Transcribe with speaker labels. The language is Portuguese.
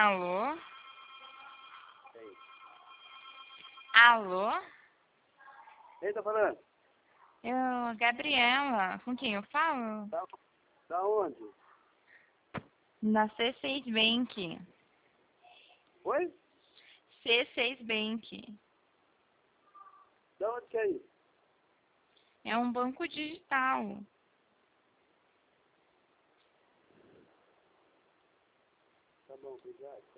Speaker 1: Alô?
Speaker 2: Ei.
Speaker 1: Alô?
Speaker 2: Quem tá falando?
Speaker 1: Eu, Gabriela. Com quem eu falo?
Speaker 2: Da onde?
Speaker 1: Na C6 Bank.
Speaker 2: Oi?
Speaker 1: C6 Bank.
Speaker 2: Da onde que é isso?
Speaker 1: É um banco digital.
Speaker 2: Tá bom, obrigado.